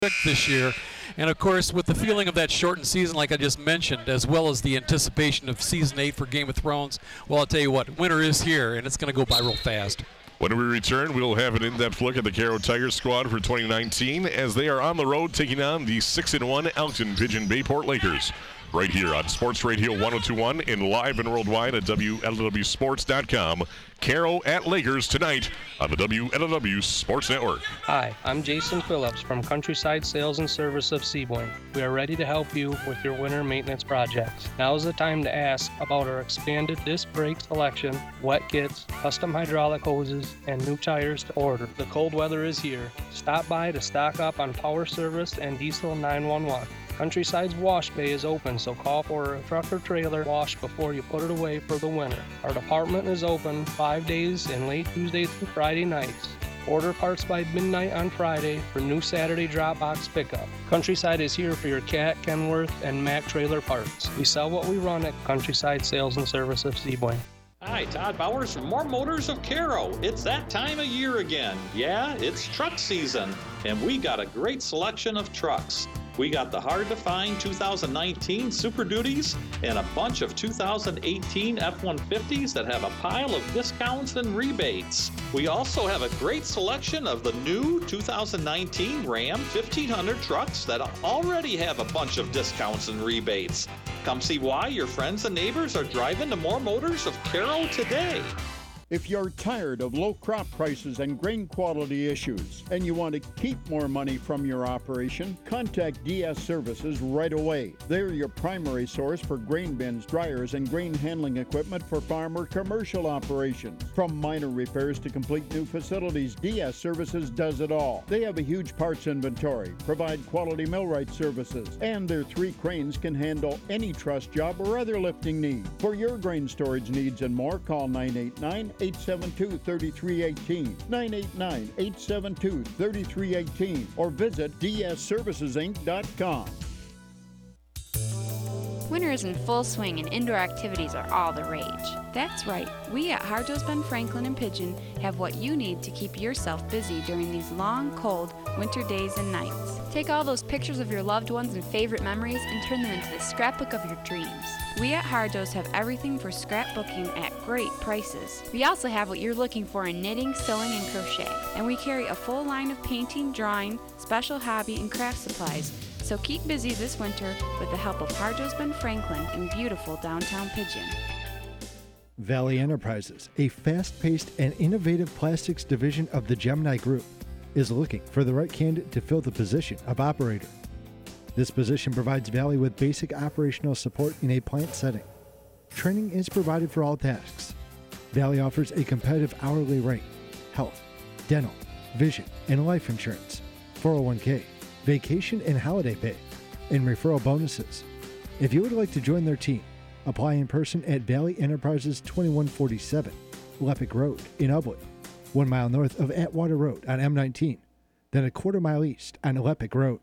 this year. And of course, with the feeling of that shortened season, like I just mentioned, as well as the anticipation of Season 8 for Game of Thrones, well, I'll tell you what, winter is here, and it's going to go by real fast. When we return, we'll have an in-depth look at the Caro Tigers squad for 2019 as they are on the road taking on the 6-1 Elkton Pigeon Bayport Lakers. Right here on Sports Radio 1021 and live and worldwide at WLWSports.com. Caro at Lakers tonight on the WLW Sports Network. Hi, I'm Jason Phillips from Countryside Sales and Service of Seaboyne. We are ready to help you with your winter maintenance projects. Now is the time to ask about our expanded disc brake selection, wet kits, custom hydraulic hoses, and new tires to order. The cold weather is here. Stop by to stock up on power service and diesel 911. Countryside's wash bay is open, so call for a truck or trailer wash before you put it away for the winter. Our department is open 5 days and late Tuesday through Friday nights. Order parts by midnight on Friday for new Saturday drop box pickup. Countryside is here for your Cat, Kenworth, and Mack trailer parts. We sell what we run at Countryside Sales and Service of Seaboyne. Hi, Todd Bowers from More Motors of Caro. It's that time of year again. Yeah, it's truck season, and we got a great selection of trucks. We got the hard-to-find 2019 Super Duties and a bunch of 2018 F-150s that have a pile of discounts and rebates. We also have a great selection of the new 2019 Ram 1500 trucks that already have a bunch of discounts and rebates. Come see why your friends and neighbors are driving to More Motors of Caro today. If you're tired of low crop prices and grain quality issues and you want to keep more money from your operation, contact DS Services right away. They're your primary source for grain bins, dryers, and grain handling equipment for farm or commercial operations. From minor repairs to complete new facilities, DS Services does it all. They have a huge parts inventory, provide quality millwright services, and their 3 cranes can handle any truss job or other lifting need. For your grain storage needs and more, call 989-872-3318, 989-872-3318, or visit dsservicesinc.com. Winter is in full swing and indoor activities are all the rage. That's right, we at Harjo's Ben Franklin and Pigeon have what you need to keep yourself busy during these long, cold winter days and nights. Take all those pictures of your loved ones and favorite memories and turn them into the scrapbook of your dreams. We at Harjo's have everything for scrapbooking at great prices. We also have what you're looking for in knitting, sewing, and crochet. And we carry a full line of painting, drawing, special hobby, and craft supplies. So keep busy this winter with the help of Harjo's Ben Franklin in beautiful downtown Pigeon. Valley Enterprises, a fast-paced and innovative plastics division of the Gemini Group, is looking for the right candidate to fill the position of operator. This position provides Valley with basic operational support in a plant setting. Training is provided for all tasks. Valley offers a competitive hourly rate, health, dental, vision, and life insurance, 401k, vacation and holiday pay, and referral bonuses. If you would like to join their team, apply in person at Valley Enterprises 2147 Lepic Road in Ubly, 1 mile north of Atwater Road on M19, then a quarter mile east on Lepic Road.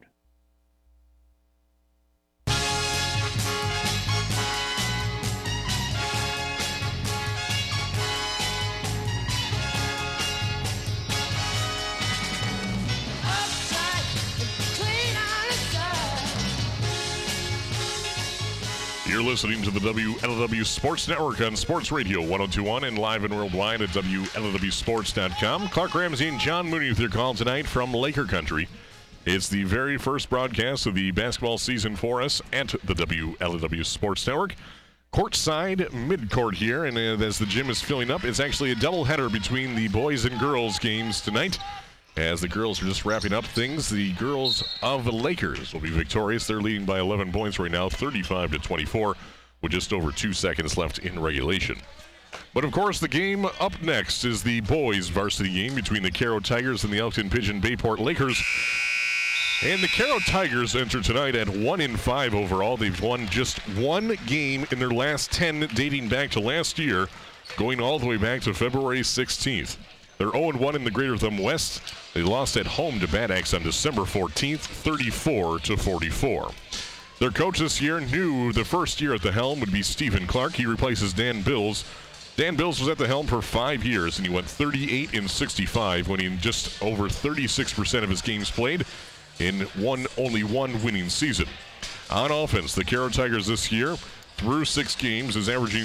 You're listening to the WLW Sports Network on Sports Radio 1021 and live and worldwide at WLWSports.com. Clark Ramsey and John Mooney with your call tonight from Laker Country. It's the very first broadcast of the basketball season for us at the WLW Sports Network. Courtside, mid-court here, and as the gym is filling up, it's actually a doubleheader between the boys and girls games tonight. As the girls are just wrapping up things, the girls of the Lakers will be victorious. They're leading by 11 points right now, 35-24, with just over 2 seconds left in regulation. But, of course, the game up next is the boys' varsity game between the Caro Tigers and the Elkton Pigeon Bayport Lakers. And the Caro Tigers enter tonight at 1-5 overall. They've won just one game in their last 10, dating back to last year, going all the way back to February 16th. They're 0-1 in the Greater Thumb West. They lost at home to Bad Axe on December 14th, 34-44. Their coach this year knew the first year at the helm would be Stephen Clark. He replaces Dan Bills. Dan Bills was at the helm for 5 years, and he went 38-65, winning just over 36% of his games played. in only one winning season. On offense, the Caro Tigers this year, through 6 games, is averaging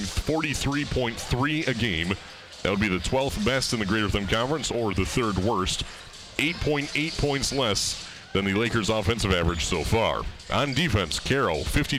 43.3 a game. That would be the 12th best in the Greater Thumb Conference, or the 3rd worst. 8.8 points less than the Lakers' offensive average so far. On defense, Caro,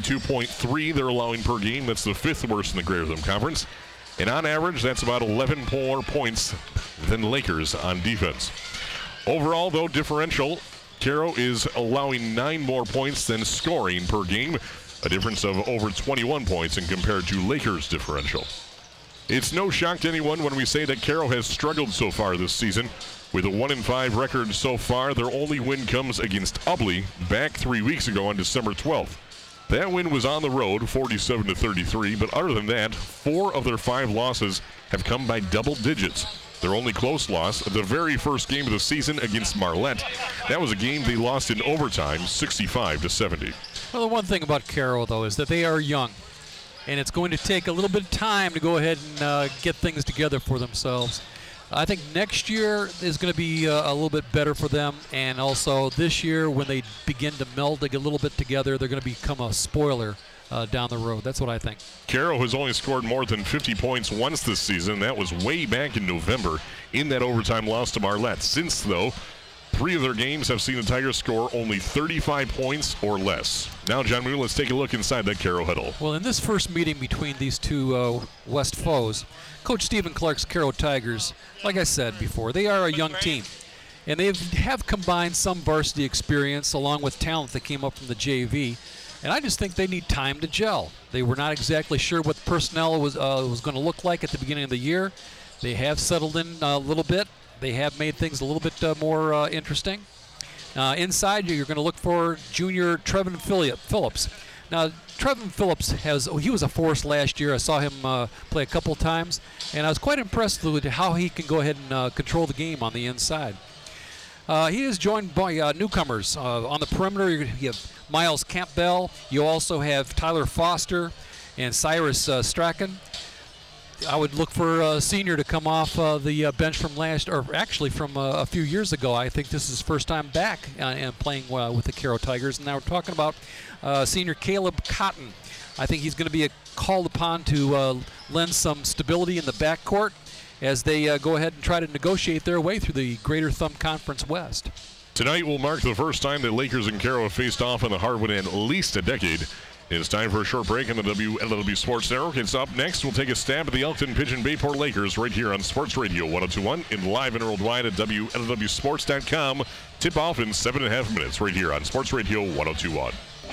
52.3 they're allowing per game. That's the 5th worst in the Greater Thumb Conference. And on average, that's about 11 more points than Lakers on defense. Overall, though, differential, Caro is allowing 9 more points than scoring per game, a difference of over 21 points in compared to Lakers' differential. It's no shock to anyone when we say that Caro has struggled so far this season. With a 1-5 record so far, their only win comes against Ubly back 3 weeks ago on December 12th. That win was on the road, 47-33, but other than that, 4 of their 5 losses have come by double digits. Their only close loss, the very first game of the season against Marlette. That was a game they lost in overtime, 65-70. Well, the one thing about Caro, though, is that they are young, and it's going to take a little bit of time to go ahead and get things together for themselves. I think next year is going to be a little bit better for them, and also this year when they begin to meld a little bit together, they're going to become a spoiler down the road. That's what I think. Caro has only scored more than 50 points once this season. That was way back in November in that overtime loss to Marlette. Since, though, 3 of their games have seen the Tigers score only 35 points or less. Now, John Moon, let's take a look inside that Caro huddle. Well, in this first meeting between these two West foes, Coach Stephen Clark's Caro Tigers, like I said before, they are a young team. And they have combined some varsity experience along with talent that came up from the JV. And I just think they need time to gel. They were not exactly sure what the personnel was going to look like at the beginning of the year. They have settled in a little bit. They have made things a little bit more interesting. Inside, you're going to look for junior Trevin Phillips. Now, Trevin Phillips he was a force last year. I saw him play a couple times, and I was quite impressed with how he can go ahead and control the game on the inside. He is joined by newcomers on the perimeter. You have Miles Campbell. You also have Tyler Foster and Cyrus Strachan. I would look for a senior to come off the bench from from a few years ago. I think this is his first time back and playing with the Caro Tigers. And now we're talking about senior Caleb Cotton. I think he's going to be called upon to lend some stability in the backcourt as they go ahead and try to negotiate their way through the Greater Thumb Conference West. Tonight will mark the first time that Lakers and Caro have faced off in the hardwood in at least a decade. It's time for a short break on the WLW Sports Network. It's up next. We'll take a stab at the Elkton Pigeon Bayport Lakers right here on Sports Radio 102.1 and live and worldwide at WLWSports.com. Tip off in 7.5 minutes right here on Sports Radio 102.1.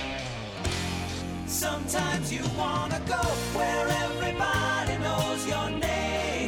Sometimes you want to go where everybody knows your name,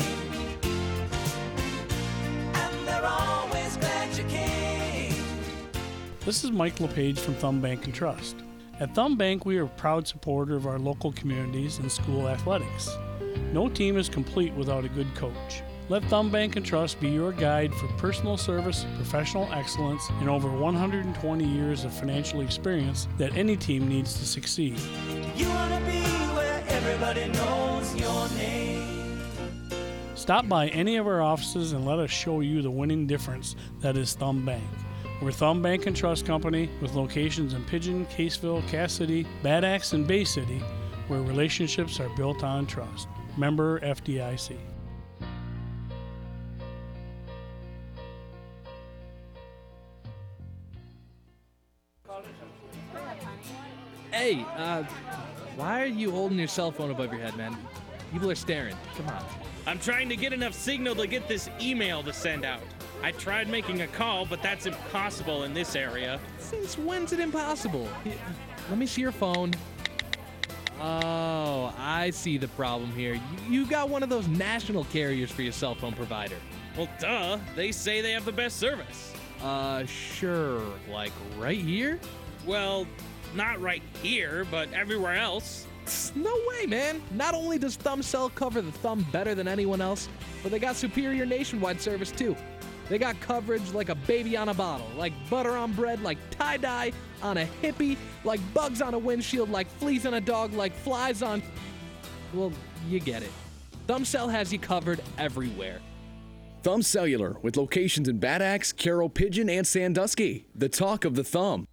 and they're always glad you came. This is Mike LePage from Thumb Bank and Trust. At Thumb Bank, we are a proud supporter of our local communities and school athletics. No team is complete without a good coach. Let Thumb Bank and Trust be your guide for personal service, professional excellence, and over 120 years of financial experience that any team needs to succeed. You want to be where everybody knows your name. Stop by any of our offices and let us show you the winning difference that is Thumb Bank. We're Thumb Bank and Trust Company with locations in Pigeon, Caseville, Cass City, Bad Axe, and Bay City, where relationships are built on trust. Member FDIC. Hey, why are you holding your cell phone above your head, man? People are staring. Come on. I'm trying to get enough signal to get this email to send out. I tried making a call, but that's impossible in this area. Since when's it impossible? Let me see your phone. Oh, I see the problem here. You got one of those national carriers for your cell phone provider. Well, duh. They say they have the best service. Sure. Like right here? Well, not right here, but everywhere else. No way, man. Not only does ThumbCell cover the thumb better than anyone else, but they got superior nationwide service too. They got coverage like a baby on a bottle, like butter on bread, like tie-dye on a hippie, like bugs on a windshield, like fleas on a dog, like flies on... Well, you get it. ThumbCell has you covered everywhere. Thumb Cellular, with locations in Bad Axe, Carroll, Pigeon, and Sandusky. The talk of the Thumb.